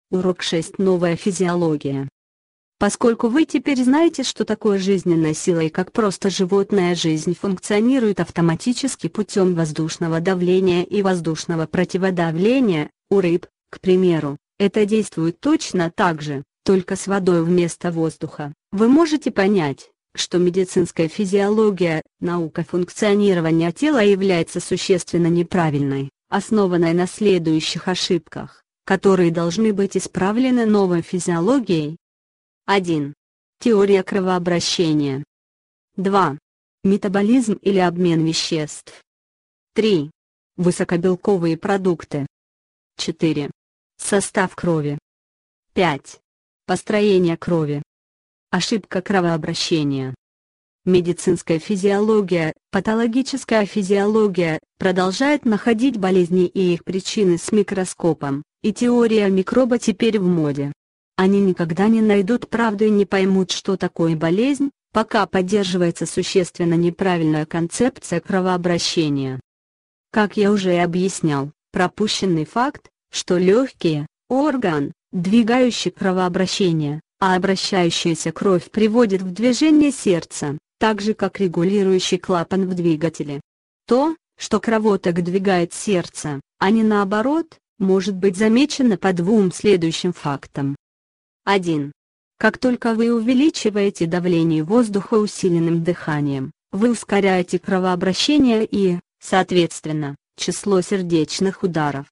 Урок 6. Новая физиология. Поскольку вы теперь знаете, что такое жизненная сила и как просто животная жизнь функционирует автоматически путем воздушного давления и воздушного противодавления, у рыб, к примеру, это действует точно так же, только с водой вместо воздуха, вы можете понять, что медицинская физиология, наука функционирования тела является существенно неправильной, основанной на следующих ошибках, которые должны быть исправлены новой физиологией. 1. Теория кровообращения. 2. Метаболизм или обмен веществ. 3. Высокобелковые продукты. 4. Состав крови. 5. Построение крови. Ошибка кровообращения. Медицинская физиология, патологическая физиология, продолжает находить болезни и их причины с микроскопом, и теория микроба теперь в моде. Они никогда не найдут правду и не поймут, что такое болезнь, пока поддерживается существенно неправильная концепция кровообращения. Как я уже объяснял, пропущенный факт, что легкие – орган, двигающий кровообращение, а обращающаяся кровь приводит в движение сердце, так же как регулирующий клапан в двигателе. То, что кровоток двигает сердце, а не наоборот, может быть замечено по двум следующим фактам. 1. Как только вы увеличиваете давление воздуха усиленным дыханием, вы ускоряете кровообращение и, соответственно, число сердечных ударов.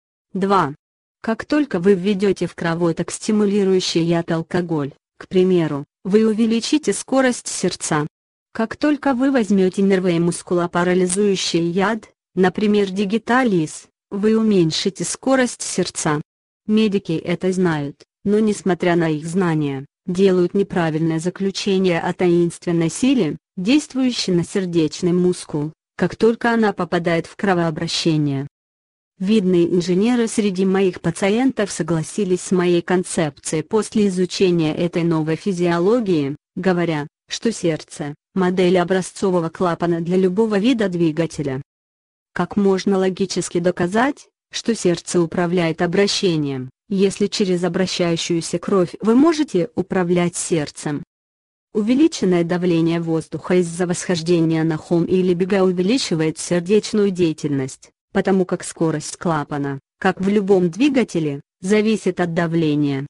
2. Как только вы введете в кровоток стимулирующий яд алкоголь, к примеру, вы увеличите скорость сердца. Как только вы возьмете нервоимускулопарализующий яд, например дигитализ, вы уменьшите скорость сердца. Медики это знают, но несмотря на их знания, делают неправильное заключение о таинственной силе, действующей на сердечный мускул, как только она попадает в кровообращение. Видные инженеры среди моих пациентов согласились с моей концепцией после изучения этой новой физиологии, говоря, что сердце – модель образцового клапана для любого вида двигателя. Как можно логически доказать, что сердце управляет обращением, если через обращающуюся кровь вы можете управлять сердцем? Увеличенное давление воздуха из-за восхождения на холм или бега увеличивает сердечную деятельность, потому как скорость клапана, как в любом двигателе, зависит от давления.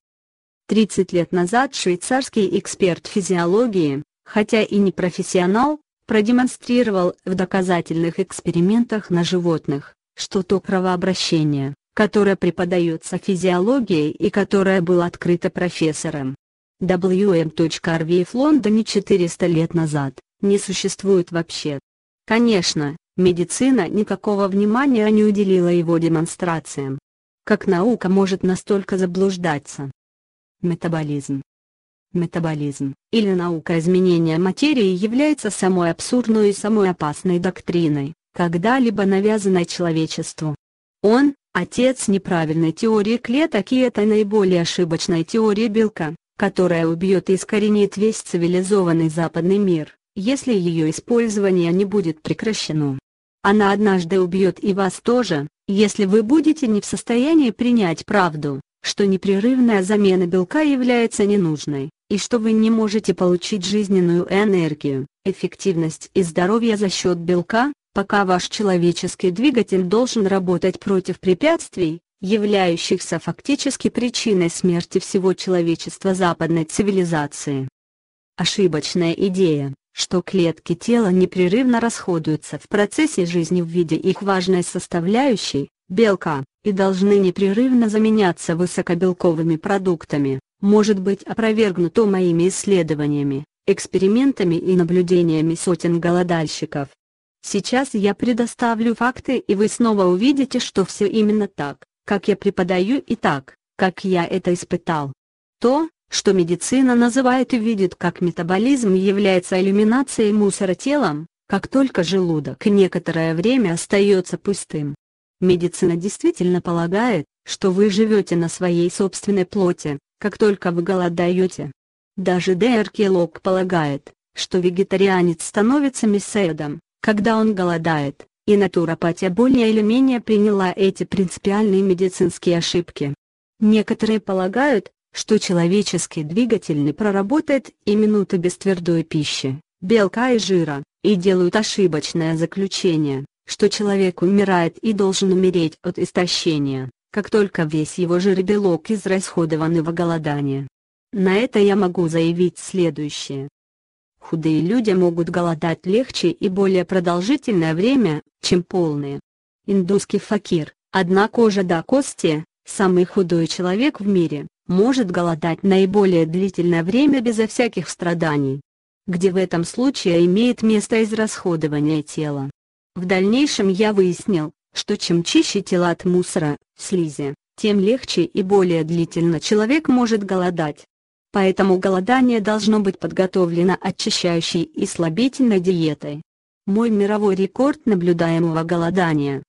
30 лет назад швейцарский эксперт физиологии, хотя и не профессионал, продемонстрировал в доказательных экспериментах на животных, что то кровообращение, которое преподается физиологией и которое было открыто профессором W.M. в Лондоне 400 лет назад, не существует вообще. Конечно, медицина никакого внимания не уделила его демонстрациям. Как наука может настолько заблуждаться? Метаболизм. Метаболизм, или наука изменения материи, является самой абсурдной и самой опасной доктриной, когда-либо навязанной человечеству. Он – отец неправильной теории клеток, и это наиболее ошибочная теория белка, которая убьет и искоренит весь цивилизованный западный мир, если ее использование не будет прекращено. Она однажды убьет и вас тоже, если вы будете не в состоянии принять правду, что непрерывная замена белка является ненужной, и что вы не можете получить жизненную энергию, эффективность и здоровье за счет белка, пока ваш человеческий двигатель должен работать против препятствий, являющихся фактически причиной смерти всего человечества западной цивилизации. Ошибочная идея, что клетки тела непрерывно расходуются в процессе жизни в виде их важной составляющей, белка, и должны непрерывно заменяться высокобелковыми продуктами, может быть опровергнуто моими исследованиями, экспериментами и наблюдениями сотен голодальщиков. Сейчас я предоставлю факты, и вы снова увидите, что все именно так, как я преподаю, и так, как я это испытал. То, что медицина называет и видит как метаболизм, является элиминацией мусора телом, как только желудок некоторое время остается пустым. Медицина действительно полагает, что вы живете на своей собственной плоти, как только вы голодаете. Даже Д.Р. Келлогг полагает, что вегетарианец становится мясоедом, когда он голодает, и натуропатия более или менее приняла эти принципиальные медицинские ошибки. Некоторые полагают, что человеческий двигатель не проработает и минуты без твердой пищи, белка и жира, и делают ошибочное заключение, что человек умирает и должен умереть от истощения, как только весь его жир и белок израсходованы во голодание. На это я могу заявить следующее. Худые люди могут голодать легче и более продолжительное время, чем полные. Индусский факир, одна кожа до кости, самый худой человек в мире, может голодать наиболее длительное время безо всяких страданий. Где в этом случае имеет место израсходование тела. В дальнейшем я выяснил, что чем чище тело от мусора, слизи, тем легче и более длительно человек может голодать. Поэтому голодание должно быть подготовлено очищающей и слабительной диетой. Мой мировой рекорд наблюдаемого голодания,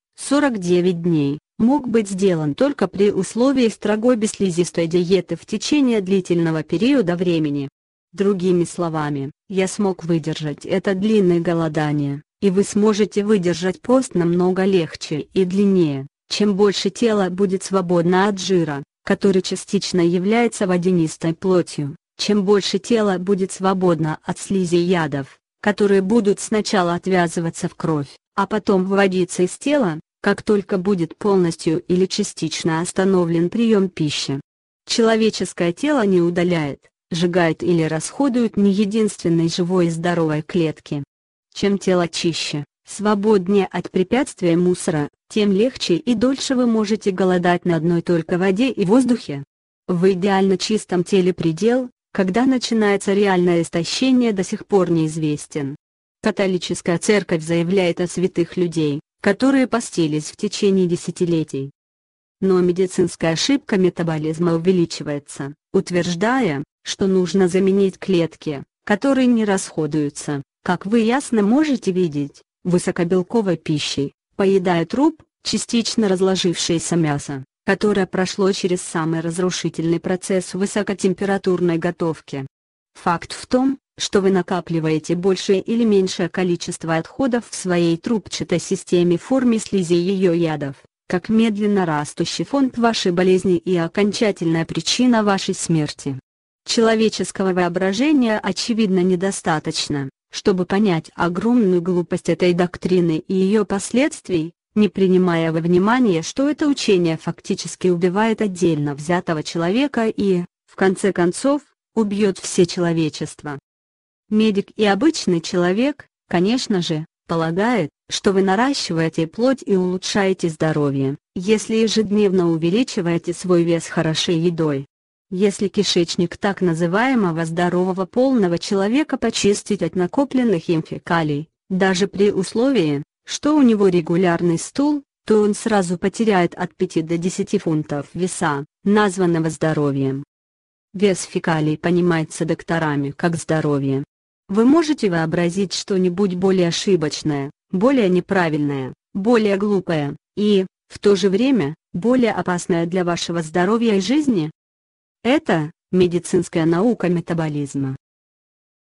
49 дней, мог быть сделан только при условии строгой бесслизистой диеты в течение длительного периода времени. Другими словами, я смог выдержать это длинное голодание, и вы сможете выдержать пост намного легче и длиннее, чем больше тело будет свободно от жира, который частично является водянистой плотью, чем больше тело будет свободно от слизи и ядов, которые будут сначала отвязываться в кровь, а потом выводиться из тела, как только будет полностью или частично остановлен прием пищи. Человеческое тело не удаляет, сжигает или расходует ни единственной живой и здоровой клетки. Чем тело чище, свободнее от препятствия мусора, тем легче и дольше вы можете голодать на одной только воде и воздухе. В идеально чистом теле предел, когда начинается реальное истощение, до сих пор неизвестен. Католическая церковь заявляет о святых людей, которые постились в течение десятилетий. Но медицинская ошибка метаболизма увеличивается, утверждая, что нужно заменить клетки, которые не расходуются, как вы ясно можете видеть, высокобелковой пищей, поедая труп, частично разложившееся мясо, которое прошло через самый разрушительный процесс высокотемпературной готовки. Факт в том, что вы накапливаете большее или меньшее количество отходов в своей трубчатой системе в форме слизи и ее ядов, как медленно растущий фонд вашей болезни и окончательная причина вашей смерти. Человеческого воображения очевидно недостаточно, чтобы понять огромную глупость этой доктрины и ее последствий, не принимая во внимание, что это учение фактически убивает отдельно взятого человека и, в конце концов, убьет все человечество. Медик и обычный человек, конечно же, полагает, что вы наращиваете плоть и улучшаете здоровье, если ежедневно увеличиваете свой вес хорошей едой. Если кишечник так называемого здорового полного человека почистить от накопленных им фекалий, даже при условии, что у него регулярный стул, то он сразу потеряет от 5 до 10 фунтов веса, названного здоровьем. Вес фекалий понимается докторами как здоровье. Вы можете вообразить что-нибудь более ошибочное, более неправильное, более глупое, и, в то же время, более опасное для вашего здоровья и жизни? Это медицинская наука метаболизма.